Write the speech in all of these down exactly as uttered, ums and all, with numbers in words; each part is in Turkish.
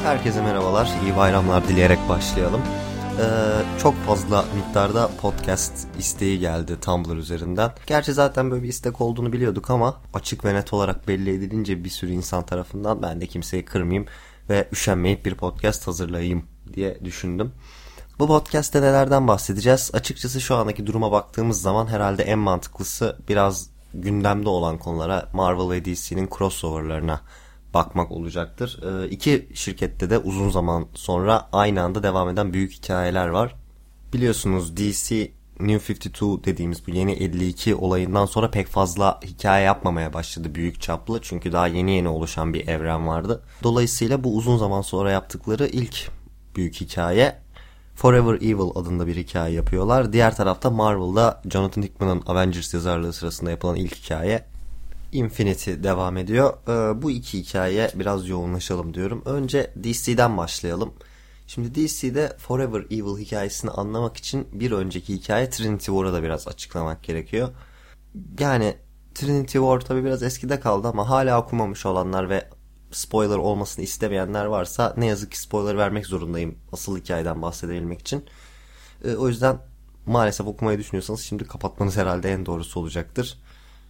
Herkese merhabalar, iyi bayramlar dileyerek başlayalım. Ee, çok fazla miktarda podcast isteği geldi Tumblr üzerinden. Gerçi zaten böyle bir istek olduğunu biliyorduk ama açık ve net olarak belli edilince bir sürü insan tarafından ben de kimseyi kırmayayım ve üşenmeyip bir podcast hazırlayayım diye düşündüm. Bu podcast'te nelerden bahsedeceğiz? Açıkçası şu andaki duruma baktığımız zaman herhalde en mantıklısı biraz gündemde olan konulara, Marvel ve D C'nin crossoverlarına bakmak olacaktır. Ee, iki şirkette de uzun zaman sonra aynı anda devam eden büyük hikayeler var. Biliyorsunuz D C New elli iki dediğimiz bu yeni elli iki olayından sonra pek fazla hikaye yapmamaya başladı büyük çaplı. Çünkü daha yeni yeni oluşan bir evren vardı. Dolayısıyla bu uzun zaman sonra yaptıkları ilk büyük hikaye Forever Evil adında bir hikaye yapıyorlar. Diğer tarafta Marvel'da Jonathan Hickman'ın Avengers yazarlığı sırasında yapılan ilk hikaye Infinity devam ediyor. Ee, bu iki hikayeye biraz yoğunlaşalım diyorum. Önce D C'den başlayalım. Şimdi D C'de Forever Evil hikayesini anlamak için bir önceki hikaye Trinity War'ı da biraz açıklamak gerekiyor. Yani Trinity War tabii biraz eskide kaldı ama hala okumamış olanlar ve spoiler olmasını istemeyenler varsa ne yazık ki spoiler vermek zorundayım asıl hikayeden bahsedebilmek için. Ee, o yüzden maalesef okumayı düşünüyorsanız şimdi kapatmanız herhalde en doğrusu olacaktır.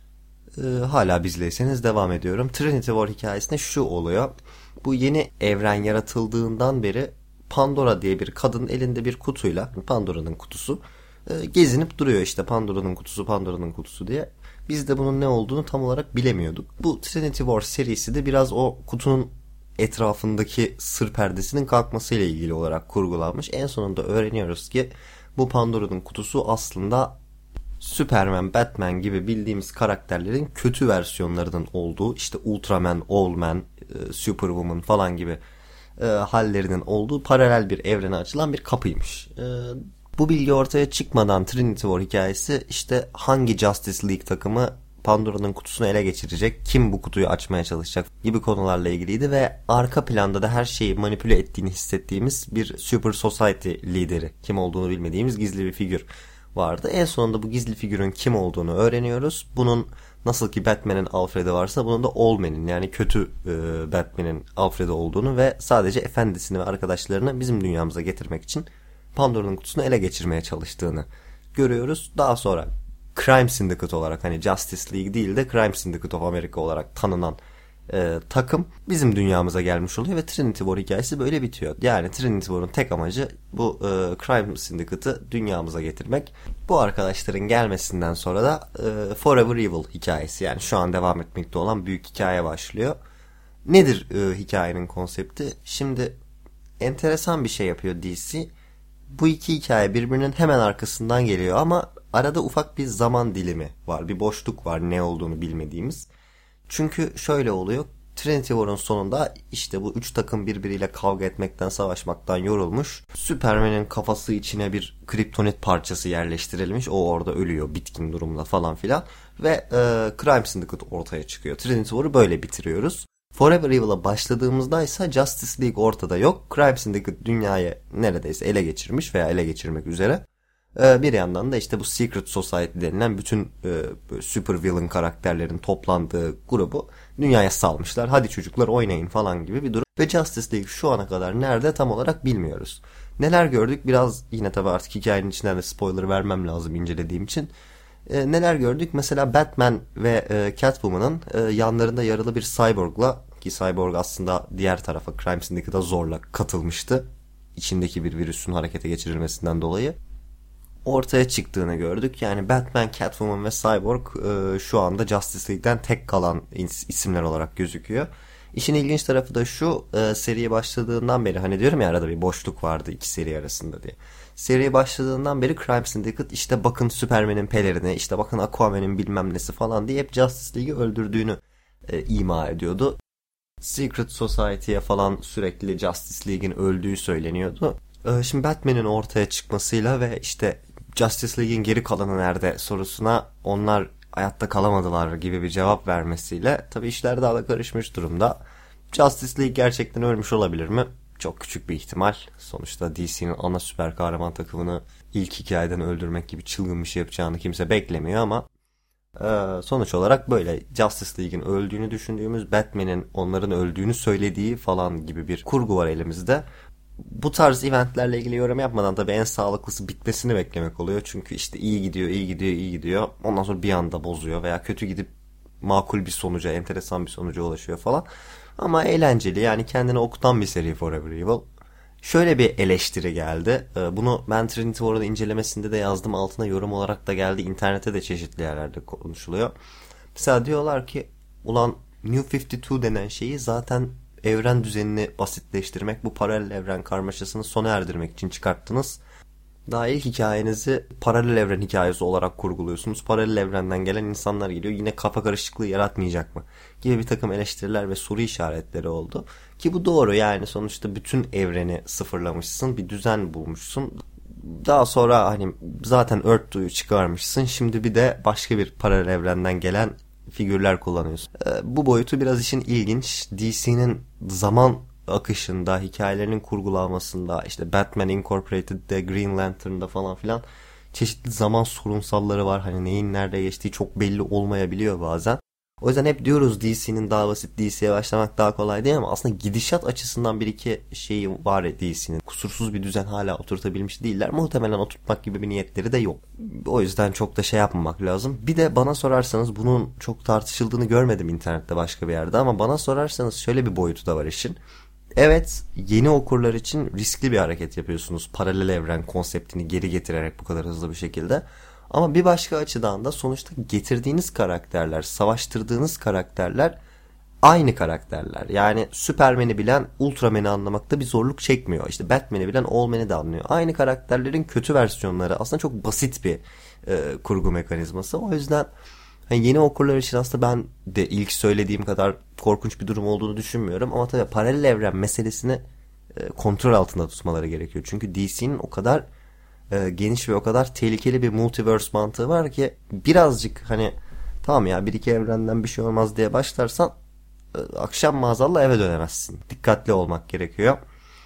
Ee, hala bizleyseniz devam ediyorum. Trinity War hikayesinde şu oluyor. Bu yeni evren yaratıldığından beri Pandora diye bir kadın elinde bir kutuyla, Pandora'nın kutusu, e, gezinip duruyor işte Pandora'nın kutusu, Pandora'nın kutusu diye. Biz de bunun ne olduğunu tam olarak bilemiyorduk. Bu Trinity War serisi de biraz o kutunun etrafındaki sır perdesinin kalkmasıyla ilgili olarak kurgulanmış. En sonunda öğreniyoruz ki bu Pandora'nın kutusu aslında Superman, Batman gibi bildiğimiz karakterlerin kötü versiyonlarının olduğu, işte Ultraman, Allman, Superwoman falan gibi e, hallerinin olduğu paralel bir evrene açılan bir kapıymış. E, bu bilgi ortaya çıkmadan Trinity War hikayesi işte hangi Justice League takımı Pandora'nın kutusunu ele geçirecek, kim bu kutuyu açmaya çalışacak gibi konularla ilgiliydi ve arka planda da her şeyi manipüle ettiğini hissettiğimiz bir Super Society lideri, kim olduğunu bilmediğimiz gizli bir figür vardı. En sonunda bu gizli figürün kim olduğunu öğreniyoruz. Bunun nasıl ki Batman'in Alfred'i varsa bunun da Allman'in yani kötü e, Batman'in Alfred'i olduğunu ve sadece efendisini ve arkadaşlarını bizim dünyamıza getirmek için Pandora'nın kutusunu ele geçirmeye çalıştığını görüyoruz. Daha sonra Crime Syndicate olarak, hani Justice League değil de Crime Syndicate of America olarak tanınan e, takım bizim dünyamıza gelmiş oluyor ve Trinity War hikayesi böyle bitiyor. Yani Trinity War'un tek amacı bu e, Crime Syndicate'ı dünyamıza getirmek. Bu arkadaşların gelmesinden sonra da e, Forever Evil hikayesi, yani şu an devam etmekte olan büyük hikaye başlıyor. Nedir e, hikayenin konsepti? Şimdi enteresan bir şey yapıyor D C. Bu iki hikaye birbirinin hemen arkasından geliyor ama arada ufak bir zaman dilimi var. Bir boşluk var, ne olduğunu bilmediğimiz. Çünkü şöyle oluyor. Trinity War'un sonunda işte bu üç takım birbiriyle kavga etmekten, savaşmaktan yorulmuş. Superman'in kafası içine bir kriptonit parçası yerleştirilmiş. O orada ölüyor bitkin durumda falan filan. Ve e, Crime Syndicate ortaya çıkıyor. Trinity War'u böyle bitiriyoruz. Forever Evil'a başladığımızda ise Justice League ortada yok. Crime Syndicate dünyayı neredeyse ele geçirmiş veya ele geçirmek üzere. Bir yandan da işte bu Secret Society denilen bütün e, super villain karakterlerin toplandığı grubu dünyaya salmışlar. Hadi çocuklar oynayın falan gibi bir durum. Ve Justice League şu ana kadar nerede tam olarak bilmiyoruz. Neler gördük? Biraz yine tabii artık hikayenin içinden de spoiler vermem lazım incelediğim için. E, neler gördük? Mesela Batman ve e, Catwoman'ın e, yanlarında yaralı bir cyborgla, ki cyborg aslında diğer tarafa Crime Syndicate'a zorla katılmıştı. İçindeki bir virüsün harekete geçirilmesinden dolayı ortaya çıktığını gördük. Yani Batman, Catwoman ve Cyborg e, şu anda Justice League'den tek kalan isimler olarak gözüküyor. İşin ilginç tarafı da şu, e, seriye başladığından beri, hani diyorum ya arada bir boşluk vardı iki seri arasında diye. Seriye başladığından beri Crime Syndicate işte bakın Superman'in pelerini, işte bakın Aquaman'in bilmem nesi falan diye hep Justice League'i öldürdüğünü e, ima ediyordu. Secret Society'ye falan sürekli Justice League'in öldüğü söyleniyordu. E, şimdi Batman'in ortaya çıkmasıyla ve işte Justice League'in geri kalanı nerede sorusuna onlar hayatta kalamadılar gibi bir cevap vermesiyle tabii işler daha da karışmış durumda. Justice League gerçekten ölmüş olabilir mi? Çok küçük bir ihtimal. Sonuçta D C'nin ana süper kahraman takımını ilk hikayeden öldürmek gibi çılgın bir şey yapacağını kimse beklemiyor ama Ee, sonuç olarak böyle Justice League'in öldüğünü düşündüğümüz, Batman'in onların öldüğünü söylediği falan gibi bir kurgu var elimizde. Bu tarz eventlerle ilgili yorum yapmadan tabii en sağlıklısı bitmesini beklemek oluyor. Çünkü işte iyi gidiyor, iyi gidiyor, iyi gidiyor. Ondan sonra bir anda bozuyor veya kötü gidip makul bir sonuca, enteresan bir sonuca ulaşıyor falan. Ama eğlenceli, yani kendini okutan bir seri Forever Evil. Şöyle bir eleştiri geldi. Bunu ben Trinity War'ın incelemesinde de yazdım. Altına yorum olarak da geldi. İnternette de çeşitli yerlerde konuşuluyor. Mesela diyorlar ki ulan New elli iki denen şeyi zaten evren düzenini basitleştirmek, bu paralel evren karmaşasını sona erdirmek için çıkarttınız. Daha ilk hikayenizi paralel evren hikayesi olarak kurguluyorsunuz. Paralel evrenden gelen insanlar geliyor. Yine kafa karışıklığı yaratmayacak mı? Gibi bir takım eleştiriler ve soru işaretleri oldu. Ki bu doğru, yani sonuçta bütün evreni sıfırlamışsın. Bir düzen bulmuşsun. Daha sonra hani zaten Earth two'yu çıkarmışsın. Şimdi bir de başka bir paralel evrenden gelen figürler kullanıyorsun. Ee, bu boyutu biraz işin ilginç. D C'nin zaman akışında, hikayelerinin kurgulanmasında, işte Batman Incorporated'de, Green Lantern'da falan filan çeşitli zaman sorunsalları var. Hani neyin nerede geçtiği çok belli olmayabiliyor bazen. O yüzden hep diyoruz D C'nin daha basit, D C'ye başlamak daha kolay değil, ama aslında gidişat açısından bir iki şeyi var ya D C'nin. Kusursuz bir düzen hala oturtabilmiş değiller. Muhtemelen oturtmak gibi bir niyetleri de yok. O yüzden çok da şey yapmamak lazım. Bir de bana sorarsanız, bunun çok tartışıldığını görmedim internette başka bir yerde, ama bana sorarsanız şöyle bir boyutu da var işin. Evet, yeni okurlar için riskli bir hareket yapıyorsunuz. Paralel evren konseptini geri getirerek bu kadar hızlı bir şekilde. Ama bir başka açıdan da sonuçta getirdiğiniz karakterler, savaştırdığınız karakterler aynı karakterler. Yani Superman'i bilen Ultraman'i anlamakta bir zorluk çekmiyor. İşte Batman'i bilen Allman'i de anlıyor. Aynı karakterlerin kötü versiyonları, aslında çok basit bir e, kurgu mekanizması. O yüzden hani yeni okurlar için aslında ben de ilk söylediğim kadar korkunç bir durum olduğunu düşünmüyorum. Ama tabii paralel evren meselesini e, kontrol altında tutmaları gerekiyor. Çünkü D C'nin o kadar e, geniş ve o kadar tehlikeli bir multiverse mantığı var ki birazcık hani tamam ya bir iki evrenden bir şey olmaz diye başlarsan e, akşam maazallah eve dönemezsin. Dikkatli olmak gerekiyor.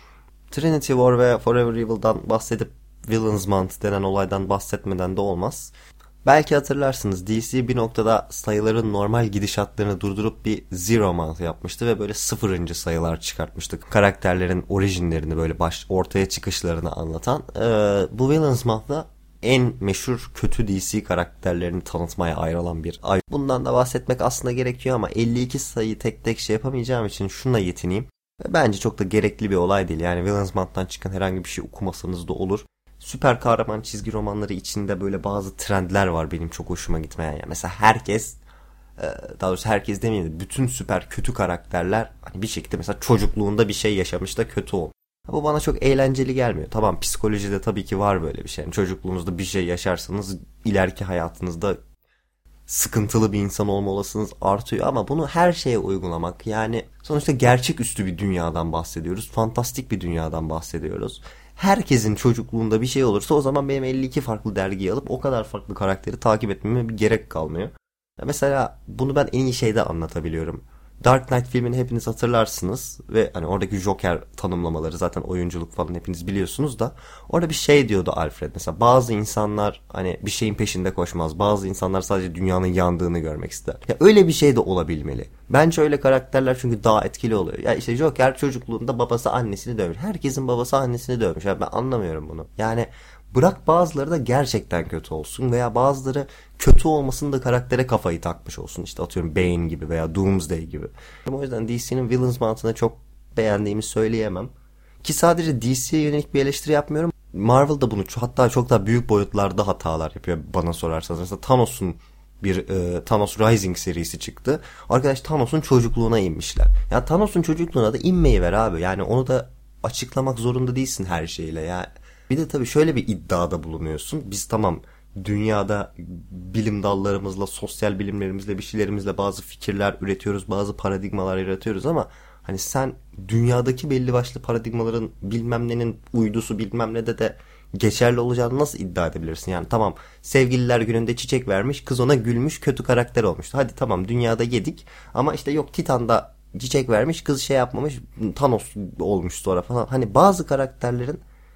Trinity War ve Forever Evil'dan bahsedip Villains Month denen olaydan bahsetmeden de olmaz. Belki hatırlarsınız, D C bir noktada sayıların normal gidişatlarını durdurup bir Zero Month yapmıştı ve böyle sıfırıncı sayılar çıkartmıştı. Karakterlerin orijinlerini, böyle baş ortaya çıkışlarını anlatan. Ee, bu Villains Month'da en meşhur kötü D C karakterlerini tanıtmaya ayrılan bir ay. Bundan da bahsetmek aslında gerekiyor ama elli iki sayıyı tek tek şey yapamayacağım için şununla yetineyim. Bence çok da gerekli bir olay değil. Yani Villains Month'tan çıkan herhangi bir şey okumasanız da olur. Süper kahraman çizgi romanları içinde böyle bazı trendler var benim çok hoşuma gitmeyen. Yani mesela herkes, daha doğrusu herkes demeyeyim de bütün süper kötü karakterler hani bir şekilde mesela çocukluğunda bir şey yaşamış da kötü olmuş. Bu bana çok eğlenceli gelmiyor. Tamam, psikolojide tabii ki var böyle bir şey. Yani çocukluğunuzda bir şey yaşarsanız ileriki hayatınızda sıkıntılı bir insan olma olasılığınız artıyor, ama bunu her şeye uygulamak, yani sonuçta gerçeküstü bir dünyadan bahsediyoruz. Fantastik bir dünyadan bahsediyoruz. Herkesin çocukluğunda bir şey olursa o zaman benim elli iki farklı dergiyi alıp o kadar farklı karakteri takip etmeme bir gerek kalmıyor. Ya mesela bunu ben en iyi şeyde anlatabiliyorum. Dark Knight filmini hepiniz hatırlarsınız ve hani oradaki Joker tanımlamaları, zaten oyunculuk falan hepiniz biliyorsunuz da orada bir şey diyordu Alfred. Mesela bazı insanlar hani bir şeyin peşinde koşmaz. Bazı insanlar sadece dünyanın yandığını görmek ister. Ya öyle bir şey de olabilmeli. Bence öyle karakterler çünkü daha etkili oluyor. Ya işte Joker çocukluğunda babası annesini dövmüş. Herkesin babası annesini dövmüş. Ya ben anlamıyorum bunu. Yani bırak bazıları da gerçekten kötü olsun veya bazıları kötü olmasın da karaktere kafayı takmış olsun. İşte atıyorum Bane gibi veya Doomsday gibi. O yüzden D C'nin Villains mantığını çok beğendiğimi söyleyemem. Ki sadece D C'ye yönelik bir eleştiri yapmıyorum. Marvel da bunu hatta çok daha büyük boyutlarda hatalar yapıyor bana sorarsanız. Mesela Thanos'un bir e, Thanos Rising serisi çıktı. Arkadaş Thanos'un çocukluğuna inmişler. Ya Thanos'un çocukluğuna da inmeyi ver abi. Yani onu da açıklamak zorunda değilsin her şeyle ya. Bir de tabii şöyle bir iddiada bulunuyorsun. Biz tamam dünyada bilim dallarımızla, sosyal bilimlerimizle, bir şeylerimizle bazı fikirler üretiyoruz, bazı paradigmalar yaratıyoruz ama hani sen dünyadaki belli başlı paradigmaların bilmem nenin uydusu bilmem ne de de geçerli olacağını nasıl iddia edebilirsin? Yani tamam sevgililer gününde çiçek vermiş, kız ona gülmüş, kötü karakter olmuştu. Hadi tamam dünyada yedik ama işte yok Titan'da çiçek vermiş, kız şey yapmamış, Thanos olmuş sonra falan. Hani bazı karakterlerin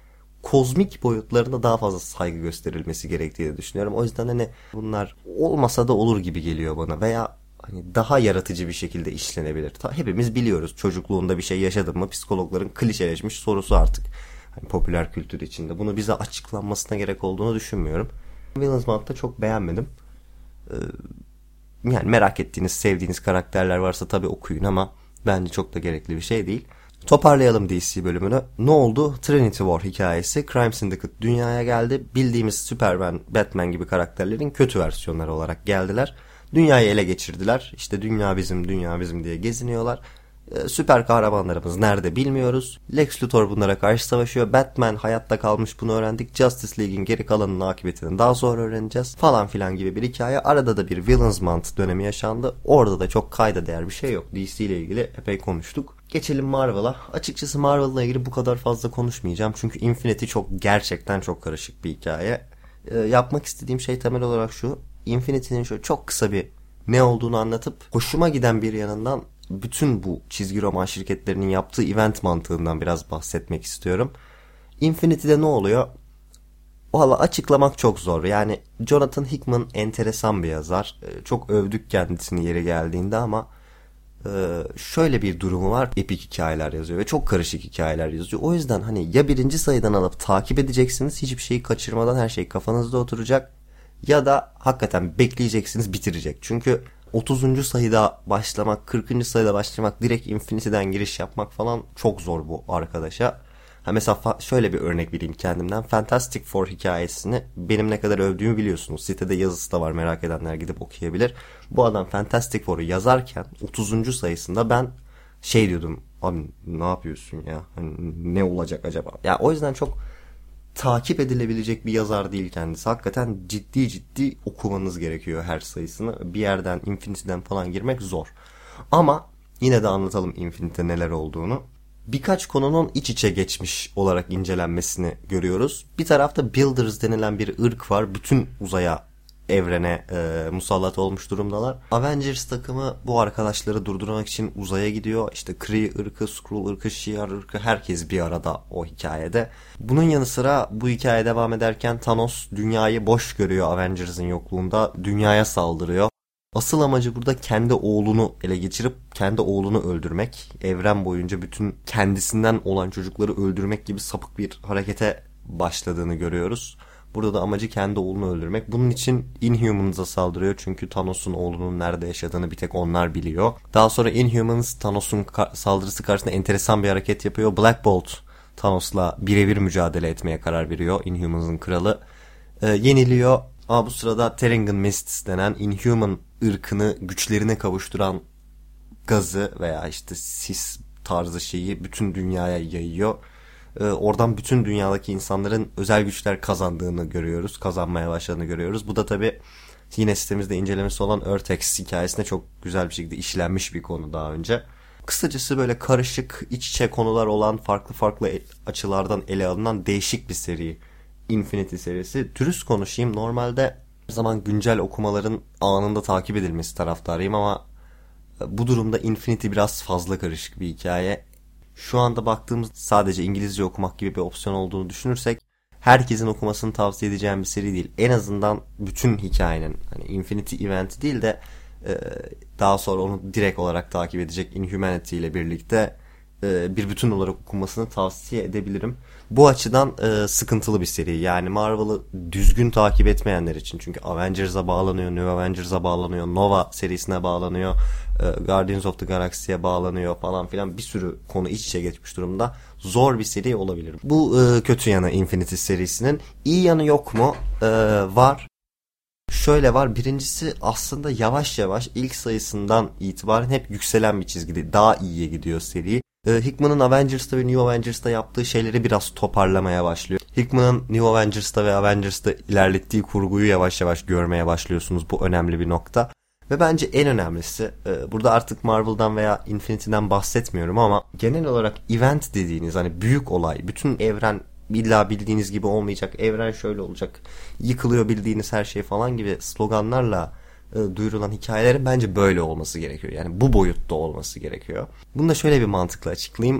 kozmik boyutlarına daha fazla saygı gösterilmesi gerektiğini düşünüyorum. O yüzden hani bunlar olmasa da olur gibi geliyor bana veya hani daha yaratıcı bir şekilde işlenebilir. Ta, hepimiz biliyoruz, çocukluğunda bir şey yaşadın mı psikologların klişeleşmiş sorusu artık. Hani popüler kültür içinde. Bunu bize açıklanmasına gerek olduğunu düşünmüyorum. Villain's Month'ta çok beğenmedim. Ee, yani merak ettiğiniz, sevdiğiniz karakterler varsa tabii okuyun ama bence çok da gerekli bir şey değil. Toparlayalım D C bölümünü. Ne oldu? Trinity War hikayesi. Crime Syndicate dünyaya geldi. Bildiğimiz Superman, Batman gibi karakterlerin kötü versiyonları olarak geldiler. Dünyayı ele geçirdiler. İşte dünya bizim, dünya bizim diye geziniyorlar. Ee, süper kahramanlarımız nerede bilmiyoruz. Lex Luthor bunlara karşı savaşıyor. Batman hayatta kalmış, bunu öğrendik. Justice League'in geri kalanının akıbetini daha sonra öğreneceğiz. Falan filan gibi bir hikaye. Arada da bir Villain's Month dönemi yaşandı. Orada da çok kayda değer bir şey yok. D C ile ilgili epey konuştuk. Geçelim Marvel'a. Açıkçası Marvel'la ilgili bu kadar fazla konuşmayacağım. Çünkü Infinity çok, gerçekten çok karışık bir hikaye. Ee, yapmak istediğim şey temel olarak şu. Infinity'nin şöyle çok kısa bir ne olduğunu anlatıp hoşuma giden bir yanından bütün bu çizgi roman şirketlerinin yaptığı event mantığından biraz bahsetmek istiyorum. Infinity'de ne oluyor? Valla açıklamak çok zor. Yani Jonathan Hickman enteresan bir yazar. Çok övdük kendisini yeri geldiğinde ama şöyle bir durumu var. Epik hikayeler yazıyor ve çok karışık hikayeler yazıyor. O yüzden hani ya birinci sayıdan alıp takip edeceksiniz, hiçbir şeyi kaçırmadan her şey kafanızda oturacak, ya da hakikaten bekleyeceksiniz, bitirecek. Çünkü otuzuncu sayıda başlamak, kırkıncı sayıda başlamak, direkt Infinity'den giriş yapmak falan çok zor bu arkadaşa. Ha mesela fa- şöyle bir örnek vereyim kendimden. Fantastic Four hikayesini benim ne kadar övdüğümü biliyorsunuz. Sitede yazısı da var, merak edenler gidip okuyabilir. Bu adam Fantastic Four'u yazarken otuzuncu sayısında ben şey diyordum. Abi ne yapıyorsun ya? Hani ne olacak acaba? Ya o yüzden çok takip edilebilecek bir yazar değil kendisi. Hakikaten ciddi ciddi okumanız gerekiyor her sayısını. Bir yerden, Infinity'den falan girmek zor. Ama yine de anlatalım Infinity'de neler olduğunu. Birkaç konunun iç içe geçmiş olarak incelenmesini görüyoruz. Bir tarafta Builders denilen bir ırk var. Bütün uzaya, evrene e, musallat olmuş durumdalar. Avengers takımı bu arkadaşları durdurmak için uzaya gidiyor. İşte Kree ırkı, Skrull ırkı, Shi'ar ırkı, herkes bir arada o hikayede. Bunun yanı sıra bu hikaye devam ederken Thanos dünyayı boş görüyor Avengers'ın yokluğunda. Dünyaya saldırıyor. Asıl amacı burada kendi oğlunu ele geçirip kendi oğlunu öldürmek. Evren boyunca bütün kendisinden olan çocukları öldürmek gibi sapık bir harekete başladığını görüyoruz. Burada da amacı kendi oğlunu öldürmek. Bunun için Inhumans'a saldırıyor. Çünkü Thanos'un oğlunun nerede yaşadığını bir tek onlar biliyor. Daha sonra Inhumans Thanos'un ka- saldırısı karşısında enteresan bir hareket yapıyor. Black Bolt Thanos'la birebir mücadele etmeye karar veriyor. Inhumans'ın kralı. Ee, yeniliyor. Ama bu sırada Terrigen Mists denen Inhuman ırkını güçlerine kavuşturan gazı veya işte sis tarzı şeyi bütün dünyaya yayıyor. Ee, oradan bütün dünyadaki insanların özel güçler kazandığını görüyoruz. Kazanmaya başladığını görüyoruz. Bu da tabii yine sitemizde incelemesi olan Earth-X hikayesinde çok güzel bir şekilde işlenmiş bir konu daha önce. Kısacası böyle karışık, iç içe konular olan, farklı farklı açılardan ele alınan değişik bir seri. Infinity serisi. Dürüst konuşayım. Normalde her zaman güncel okumaların anında takip edilmesi taraftarıyım ama bu durumda Infinity biraz fazla karışık bir hikaye. Şu anda baktığımız sadece İngilizce okumak gibi bir opsiyon olduğunu düşünürsek herkesin okumasını tavsiye edeceğim bir seri değil. En azından bütün hikayenin, hani Infinity Event değil de daha sonra onu direkt olarak takip edecek Inhumanity ile birlikte bir bütün olarak okunmasını tavsiye edebilirim. Bu açıdan e, sıkıntılı bir seri. Yani Marvel'ı düzgün takip etmeyenler için. Çünkü Avengers'a bağlanıyor, New Avengers'a bağlanıyor, Nova serisine bağlanıyor, e, Guardians of the Galaxy'ye bağlanıyor falan filan. Bir sürü konu iç içe geçmiş durumda. Zor bir seri olabilir. Bu e, kötü yanı Infinity serisinin. İyi yanı yok mu? E, var. Şöyle var. Birincisi aslında yavaş yavaş ilk sayısından itibaren hep yükselen bir çizgide. Daha iyiye gidiyor seri. Hickman'ın Avengers'ta ve New Avengers'ta yaptığı şeyleri biraz toparlamaya başlıyor. Hickman'ın New Avengers'ta ve Avengers'ta ilerlettiği kurguyu yavaş yavaş görmeye başlıyorsunuz. Bu önemli bir nokta. Ve bence en önemlisi, burada artık Marvel'dan veya Infinity'den bahsetmiyorum ama genel olarak event dediğiniz, hani büyük olay, bütün evren illa bildiğiniz gibi olmayacak, evren şöyle olacak, yıkılıyor bildiğiniz her şey falan gibi sloganlarla e, duyurulan hikayelerin bence böyle olması gerekiyor. Yani bu boyutta olması gerekiyor. Bunu da şöyle bir mantıkla açıklayayım.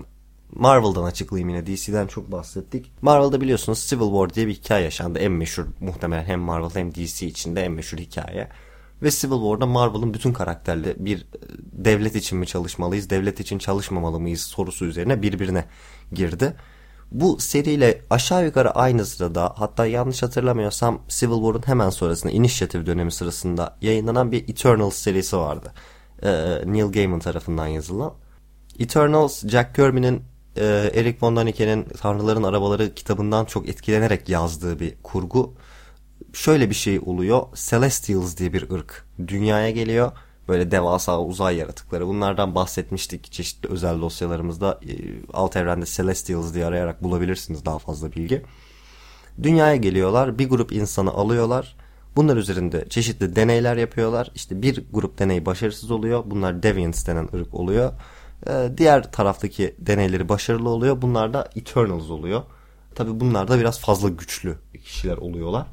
Marvel'dan açıklayayım yine. D C'den çok bahsettik. Marvel'da biliyorsunuz Civil War diye bir hikaye yaşandı. En meşhur, muhtemelen hem Marvel hem D C içinde en meşhur hikaye. Ve Civil War'da Marvel'ın bütün karakterleri bir devlet için mi çalışmalıyız, devlet için çalışmamalı mıyız sorusu üzerine birbirine girdi. Bu seriyle aşağı yukarı aynı sırada, hatta yanlış hatırlamıyorsam Civil War'un hemen sonrasında Initiative dönemi sırasında yayınlanan bir Eternals serisi vardı. Ee, Neil Gaiman tarafından yazılan. Eternals, Jack Kirby'nin e, Eric von Daniken'in Tanrıların Arabaları kitabından çok etkilenerek yazdığı bir kurgu. Şöyle bir şey oluyor. Celestials diye bir ırk dünyaya geliyor. Böyle devasa uzay yaratıkları. Bunlardan bahsetmiştik çeşitli özel dosyalarımızda. E, alt evrende Celestials diye arayarak bulabilirsiniz daha fazla bilgi. Dünyaya geliyorlar. Bir grup insanı alıyorlar. Bunlar üzerinde çeşitli deneyler yapıyorlar. İşte bir grup deney başarısız oluyor. Bunlar Deviants denen ırk oluyor. Ee, diğer taraftaki deneyleri başarılı oluyor. Bunlar da Eternals oluyor. Tabi bunlar da biraz fazla güçlü kişiler oluyorlar.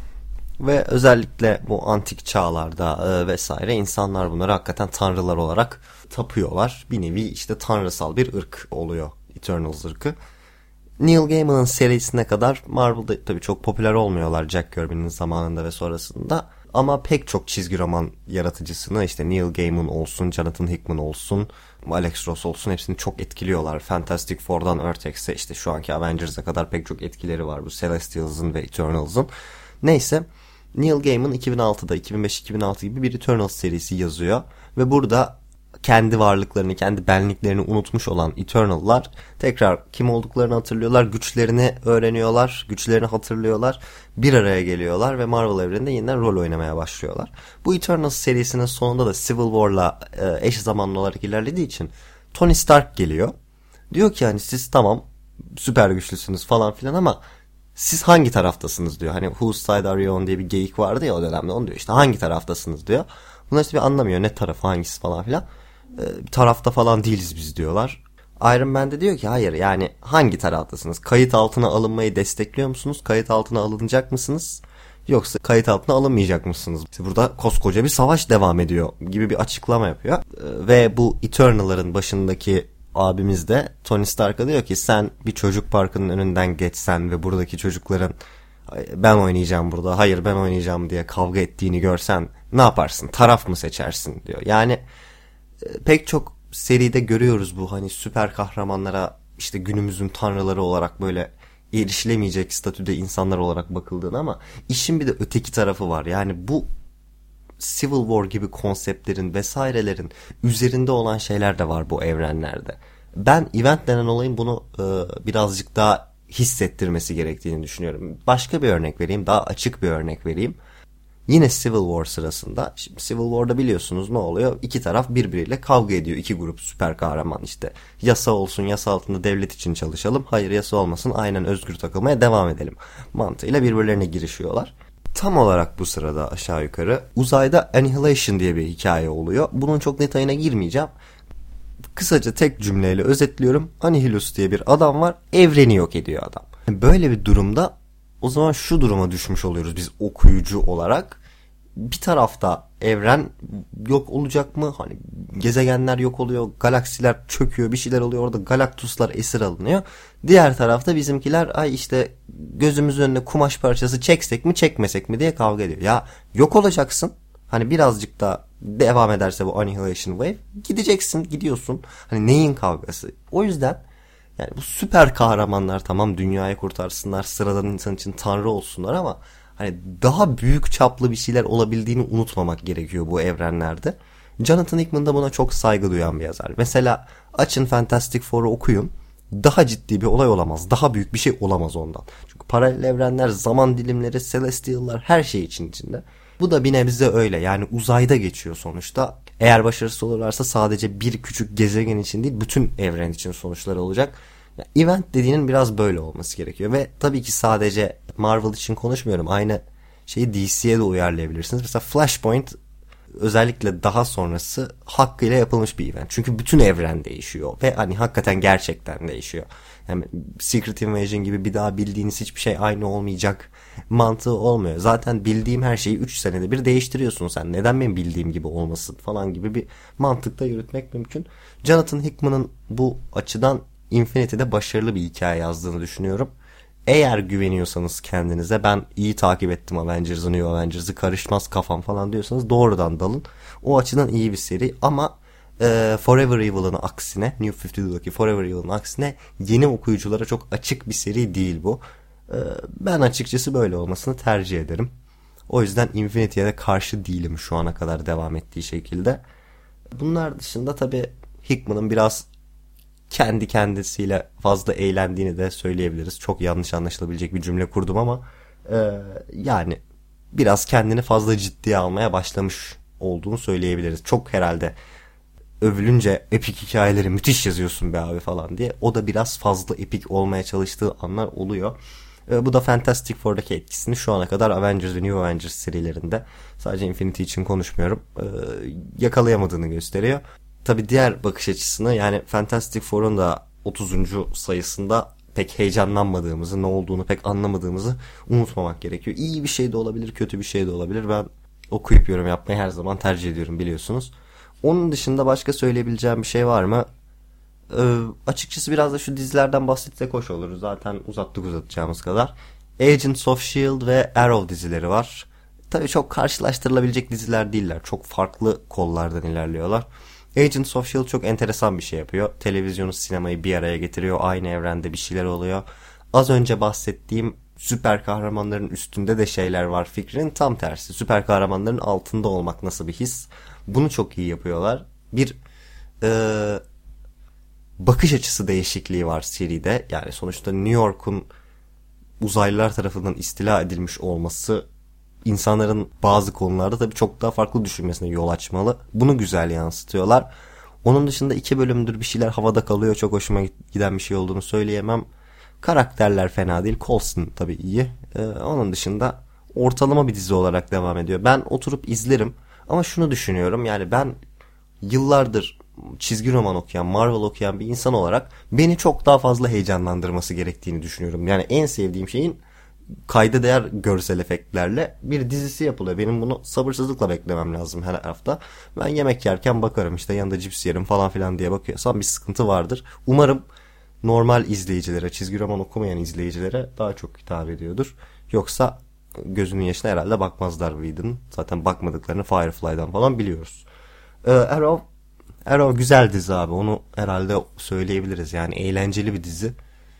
Ve özellikle bu antik çağlarda e, vesaire insanlar bunları hakikaten tanrılar olarak tapıyorlar. Bir nevi işte tanrısal bir ırk oluyor Eternals ırkı. Neil Gaiman'ın serisine kadar Marvel'da tabii çok popüler olmuyorlar Jack Kirby'nin zamanında ve sonrasında. Ama pek çok çizgi roman yaratıcısını işte Neil Gaiman olsun, Jonathan Hickman olsun, Alex Ross olsun hepsini çok etkiliyorlar. Fantastic Four'dan Earth-X'e işte şu anki Avengers'a kadar pek çok etkileri var bu Celestials'ın ve Eternals'ın. Neyse Neil Gaiman iki bin altıda iki bin beş iki bin altı gibi bir Eternals serisi yazıyor ve burada kendi varlıklarını, kendi benliklerini unutmuş olan Eternal'lar tekrar kim olduklarını hatırlıyorlar, güçlerini öğreniyorlar, güçlerini hatırlıyorlar, bir araya geliyorlar ve Marvel evreninde yeniden rol oynamaya başlıyorlar. Bu Eternals serisinin sonunda da Civil War'la e, eş zamanlı olarak ilerlediği için Tony Stark geliyor. Diyor ki hani siz tamam süper güçlüsünüz falan filan ama siz hangi taraftasınız diyor. Hani whose side are you on diye bir geyik vardı ya o dönemde, onu diyor işte hangi taraftasınız diyor. Bunlar işte bir anlamıyor ne tarafı hangisi falan filan. Ee, bir tarafta falan değiliz biz diyorlar. Iron Man de diyor ki hayır yani hangi taraftasınız? Kayıt altına alınmayı destekliyor musunuz? Kayıt altına alınacak mısınız? Yoksa kayıt altına alınmayacak mısınız? İşte burada koskoca bir savaş devam ediyor gibi bir açıklama yapıyor. Ee, ve bu Eternal'ların başındaki abimiz de Tony Stark'a diyor ki sen bir çocuk parkının önünden geçsen ve buradaki çocukların ben oynayacağım burada, hayır ben oynayacağım diye kavga ettiğini görsen ne yaparsın? Taraf mı seçersin diyor. Yani pek çok seride görüyoruz bu hani süper kahramanlara işte günümüzün tanrıları olarak böyle erişilemeyecek statüde insanlar olarak bakıldığını ama işin bir de öteki tarafı var. Yani bu Civil War gibi konseptlerin vesairelerin üzerinde olan şeyler de var bu evrenlerde. Ben event denen olayın bunu e, birazcık daha hissettirmesi gerektiğini düşünüyorum. Başka bir örnek vereyim, daha açık bir örnek vereyim. Yine Civil War sırasında, şimdi Civil War'da biliyorsunuz ne oluyor? İki taraf birbiriyle kavga ediyor. İki grup süper kahraman işte. Yasa olsun, yasa altında devlet için çalışalım. Hayır yasa olmasın, aynen özgür takılmaya devam edelim mantığıyla birbirlerine girişiyorlar. Tam olarak bu sırada aşağı yukarı uzayda Annihilation diye bir hikaye oluyor. Bunun çok detayına girmeyeceğim. Kısaca tek cümleyle özetliyorum. Annihilus diye bir adam var. Evreni yok ediyor adam. Böyle bir durumda o zaman şu duruma düşmüş oluyoruz biz okuyucu olarak. Bir tarafta evren yok olacak mı? Hani gezegenler yok oluyor, galaksiler çöküyor, bir şeyler oluyor. Orada galaktuslar esir alınıyor. Diğer tarafta bizimkiler ay işte gözümüzün önüne kumaş parçası çeksek mi çekmesek mi diye kavga ediyor. Ya yok olacaksın. Hani birazcık da devam ederse bu Annihilation Wave gideceksin, gidiyorsun. Hani neyin kavgası? O yüzden yani bu süper kahramanlar tamam dünyayı kurtarsınlar, sıradan insan için tanrı olsunlar ama hani daha büyük çaplı bir şeyler olabildiğini unutmamak gerekiyor bu evrenlerde. Jonathan Hickman da buna çok saygı duyan bir yazar. Mesela açın Fantastic Four'u okuyun. Daha ciddi bir olay olamaz. Daha büyük bir şey olamaz ondan. Çünkü paralel evrenler, zaman dilimleri, Celestial'lar her şey için içinde. Bu da bir nebze öyle. Yani uzayda geçiyor sonuçta. Eğer başarısız olurlarsa sadece bir küçük gezegen için değil, bütün evren için sonuçları olacak. Yani event dediğinin biraz böyle olması gerekiyor. Ve tabii ki sadece Marvel için konuşmuyorum. Aynı şeyi D C'ye de uyarlayabilirsiniz. Mesela Flashpoint özellikle daha sonrası hakkıyla yapılmış bir event. Çünkü bütün evren değişiyor. Ve hani hakikaten gerçekten değişiyor. Yani Secret Invasion gibi bir daha bildiğiniz hiçbir şey aynı olmayacak mantığı olmuyor. Zaten bildiğim her şeyi üç senede bir değiştiriyorsun sen. Neden benim bildiğim gibi olmasın falan gibi bir mantıkta yürütmek mümkün. Jonathan Hickman'ın bu açıdan Infinity'de başarılı bir hikaye yazdığını düşünüyorum. Eğer güveniyorsanız kendinize, ben iyi takip ettim Avengers'ı, New Avengers'ı, karışmaz kafam falan diyorsanız doğrudan dalın. O açıdan iyi bir seri ama e, Forever Evil'ın aksine, New elli iki'deki Forever Evil'ın aksine yeni okuyuculara çok açık bir seri değil bu. E, ben açıkçası böyle olmasını tercih ederim. O yüzden Infinity'ye de karşı değilim şu ana kadar devam ettiği şekilde. Bunlar dışında tabii Hickman'ın biraz kendi kendisiyle fazla eğlendiğini de söyleyebiliriz. Çok yanlış anlaşılabilecek bir cümle kurdum ama e, yani biraz kendini fazla ciddiye almaya başlamış olduğunu söyleyebiliriz. Çok herhalde övülünce epik hikayeleri müthiş yazıyorsun be abi falan diye. O da biraz fazla epik olmaya çalıştığı anlar oluyor. E, bu da Fantastic Four'daki etkisini şu ana kadar Avengers ve New Avengers serilerinde, sadece Infinity için konuşmuyorum, e, yakalayamadığını gösteriyor. Tabii diğer bakış açısını, yani Fantastic Four'un da otuzuncu sayısında pek heyecanlanmadığımızı, ne olduğunu pek anlamadığımızı unutmamak gerekiyor. İyi bir şey de olabilir, kötü bir şey de olabilir. Ben okuyup yorum yapmayı her zaman tercih ediyorum, biliyorsunuz. Onun dışında başka söyleyebileceğim bir şey var mı? Ee, açıkçası biraz da şu dizilerden bahsetsek hoş olur. Zaten uzattık uzatacağımız kadar. Agents of S H I E L D ve Arrow dizileri var. Tabii çok karşılaştırılabilecek diziler değiller. Çok farklı kollardan ilerliyorlar. Agents of S H I E L D çok enteresan bir şey yapıyor. Televizyonu, sinemayı bir araya getiriyor. Aynı evrende bir şeyler oluyor. Az önce bahsettiğim süper kahramanların üstünde de şeyler var fikrinin tam tersi. Süper kahramanların altında olmak nasıl bir his? Bunu çok iyi yapıyorlar. Bir e, bakış açısı değişikliği var seride. Yani sonuçta New York'un uzaylılar tarafından istila edilmiş olması insanların bazı konularda tabii çok daha farklı düşünmesine yol açmalı. Bunu güzel yansıtıyorlar. Onun dışında iki bölümdür bir şeyler havada kalıyor. Çok hoşuma giden bir şey olduğunu söyleyemem. Karakterler fena değil. Coulson tabii iyi. Ee, onun dışında ortalama bir dizi olarak devam ediyor. Ben oturup izlerim. Ama şunu düşünüyorum. Yani ben yıllardır çizgi roman okuyan, Marvel okuyan bir insan olarak beni çok daha fazla heyecanlandırması gerektiğini düşünüyorum. Yani en sevdiğim şeyin kayda değer görsel efektlerle bir dizisi yapılıyor. Benim bunu sabırsızlıkla beklemem lazım her hafta. Ben yemek yerken bakarım, işte yanında cips yerim falan filan diye bakıyorsam bir sıkıntı vardır. Umarım normal izleyicilere, çizgi roman okumayan izleyicilere daha çok hitap ediyordur. Yoksa gözünün yaşına herhalde bakmazlar Whedon. Zaten bakmadıklarını Firefly'dan falan biliyoruz. Ee, Arrow, Arrow güzel dizi abi. Onu herhalde söyleyebiliriz. Yani eğlenceli bir dizi.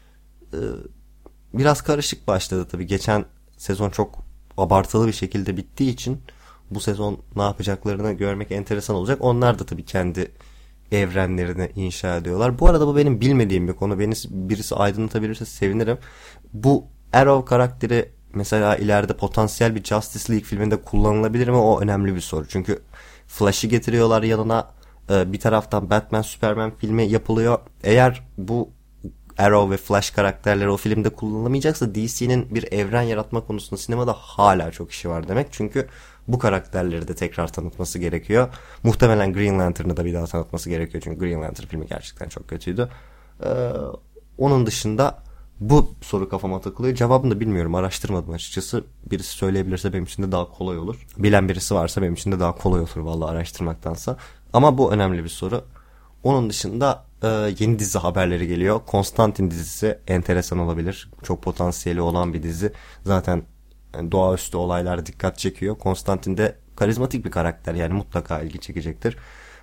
Ee, biraz karışık başladı tabii. Geçen sezon çok abartılı bir şekilde bittiği için bu sezon ne yapacaklarını görmek enteresan olacak. Onlar da tabii kendi evrenlerini inşa ediyorlar. Bu arada bu benim bilmediğim bir konu. Beni birisi aydınlatabilirse sevinirim. Bu Arrow karakteri mesela ileride potansiyel bir Justice League filminde kullanılabilir mi? O önemli bir soru. Çünkü Flash'ı getiriyorlar yanına. Bir taraftan Batman, Superman filmi yapılıyor. Eğer bu Arrow ve Flash karakterleri o filmde kullanılamayacaksa D C'nin bir evren yaratma konusunda sinemada hala çok işi var demek. Çünkü bu karakterleri de tekrar tanıtması gerekiyor. Muhtemelen Green Lantern'ı da bir daha tanıtması gerekiyor. Çünkü Green Lantern filmi gerçekten çok kötüydü. Ee, onun dışında bu soru kafama takılıyor. Cevabını da bilmiyorum. Araştırmadım açıkçası. Birisi söyleyebilirse benim için de daha kolay olur. Bilen birisi varsa benim için de daha kolay olur vallahi araştırmaktansa. Ama bu önemli bir soru. Onun dışında e, yeni dizi haberleri geliyor. Konstantin dizisi enteresan olabilir. Çok potansiyeli olan bir dizi. Zaten yani doğaüstü olaylar dikkat çekiyor. Konstantin de karizmatik bir karakter. Yani mutlaka ilgi çekecektir.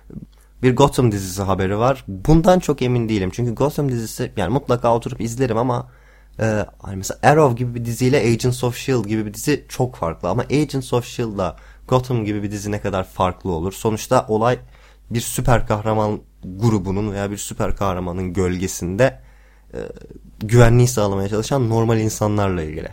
Bir Gotham dizisi haberi var. Bundan çok emin değilim. Çünkü Gotham dizisi yani mutlaka oturup izlerim ama e, hani mesela Arrow gibi bir diziyle Agents of S H I E L D gibi bir dizi çok farklı. Ama Agents of S H I E L D'la Gotham gibi bir dizi ne kadar farklı olur? Sonuçta olay bir süper kahraman grubunun veya bir süper kahramanın gölgesinde e, güvenliği sağlamaya çalışan normal insanlarla ilgili.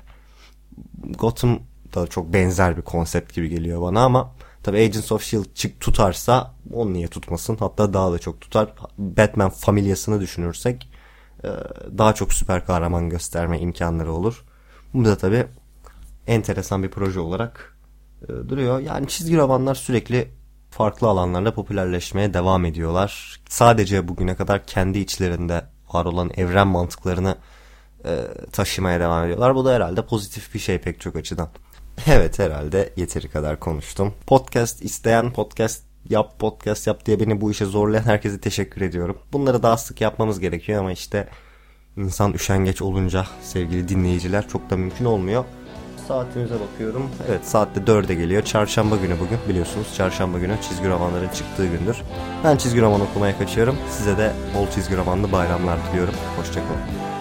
Gotham da çok benzer bir konsept gibi geliyor bana ama tabii Agents of S H I E L D çık tutarsa onu niye tutmasın? Hatta daha da çok tutar. Batman familyasını düşünürsek e, daha çok süper kahraman gösterme imkanları olur. Bu da tabii enteresan bir proje olarak e, duruyor. Yani çizgi romanlar sürekli farklı alanlarda popülerleşmeye devam ediyorlar. Sadece bugüne kadar kendi içlerinde var olan evren mantıklarını e, taşımaya devam ediyorlar. Bu da herhalde pozitif bir şey pek çok açıdan. Evet, herhalde yeteri kadar konuştum. Podcast isteyen podcast yap podcast yap diye beni bu işe zorlayan herkese teşekkür ediyorum. Bunları daha sık yapmamız gerekiyor ama işte insan üşengeç olunca sevgili dinleyiciler çok da mümkün olmuyor. Saatimize bakıyorum. Evet, saatte dörde geliyor. Çarşamba günü bugün, biliyorsunuz. Çarşamba günü çizgi romanların çıktığı gündür. Ben çizgi roman okumaya kaçıyorum. Size de bol çizgi romanlı bayramlar diliyorum. Hoşçakalın.